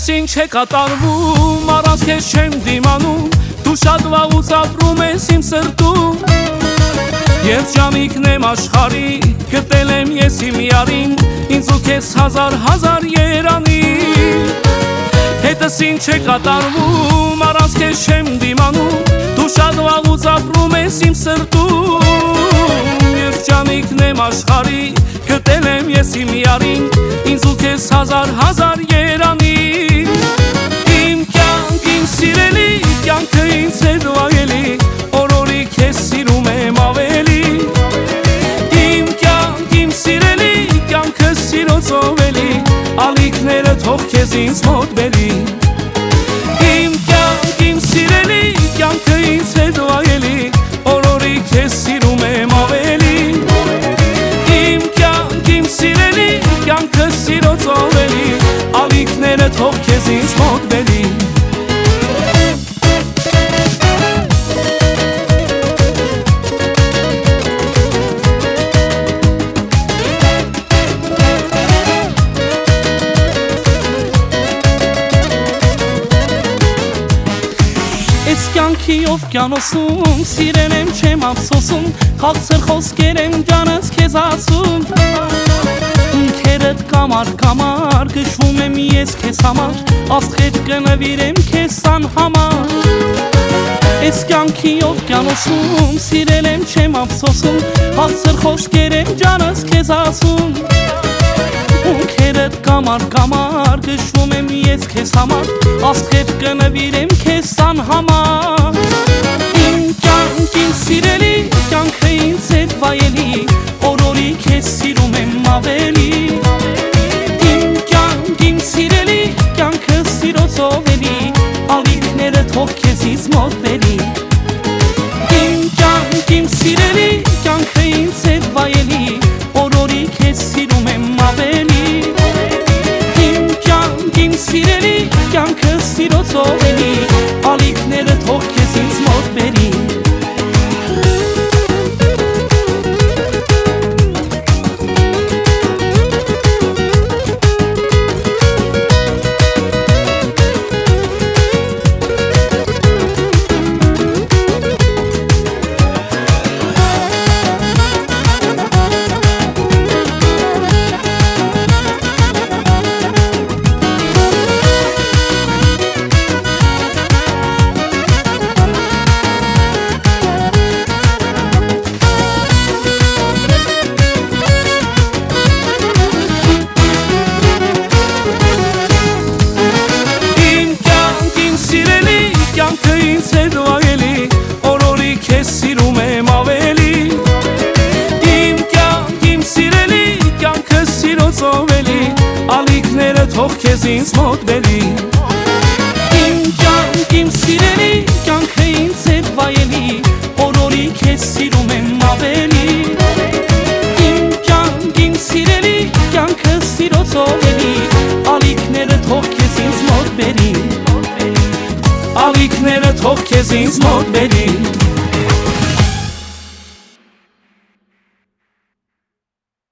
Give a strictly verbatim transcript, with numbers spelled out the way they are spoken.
Հետս ինչ է կատարվում, առանց քեզ չեմ դիմանում, դու շատ վաղուց ապրում ես իմ սրտում։ Երջանիկն եմ աշխարհի, գտել եմ ես իմ յարին, ինձ ու քեզ հազար հազար երանի։ Հետս ինչ է կատարվում, առանց քեզ չեմ դիմանում, դու շատ վաղուց ապրում ես իմ սրտում։ Երջանիկն եմ աշխարհի, գտել եմ ես իմ յարին, ինձ ու քեզ հազար հազար երանի։ Իմ կյանք, իմ սիրելի, կյանքը ինձ հետ վայելի, օրորի քեզ սիրում եմ ավելի։ Իմ կյանք, իմ սիրելի, կյանքը սիրոցով էլի, ալիքները թող քեզ ինձ մոտ բերի։ Իմ կյանք, իմ սիրելի, կյանքը ինձ հետ վայելի, օրորի քեզ սիրում եմ ավելի։ Իմ կյանք, իմ սիրելի, կյանքը սիրոցով էլի, ալիքները թող քեզ ինձ մոտ բերի։ Ես կյանքի օվկիանոսում սիրել եմ չեմ ափսոսում, քաղցր խոսքեր եմ ջանս քեզ ասում։ Ինքերդ կամար կամար գշվում եմ ես քեզ համար, աստղեր կնվիրեմ քեզ անհամար։ Ես կյանքի օվկիանոսում սիրել եմ չեմ ափսոսում, քաղցր խոսքեր եմ ջանս քեզ ասում։ Ինքերդ կամար կամար գշվում եմ ես քեզ համար, աստղեր կնվիրեմ քեզ անհամար։ Իմ կյանք, իմ սիրելի, կյանքը ինձ հետ վայելի, օրորի քեզ սիրում եմ ավելի։ Իմ կյանք, իմ սիրելի, կյանքը սիրոցով էլի, ալիքները թող քեզ ինձ մոտ բերի։ Իմ կյանք, իմ սիրելի, կյանքը ինձ հետ վայելի, օրորի քեզ սիրում եմ ավելի։ Իմ կյանք, իմ սիրելի, կյանքը սիրոցով էլի, ալիքները թող քեզ ինձ մոտ բերի։ Կյանքը ինձ հետ վայելի, օրորի քեզ սիրում եմ ավելի։ Իմ կյանք, իմ սիրելի, կյանքը սիրոցով էլի, ալիքները թող քեզ ինձ մոտ բերի։ Իմ կյանք, իմ սիրելի, կյանքը ինձ հետ վայելի, օրորի քեզ սիրում եմ ավելի։ Իմ կյանք, իմ սիրելի, կյանքը սիրոցով էլի, ալիքները թող քեզ ինձ մոտ բերի։ Ալիքները թող քեզ ինձ մոտ բերի։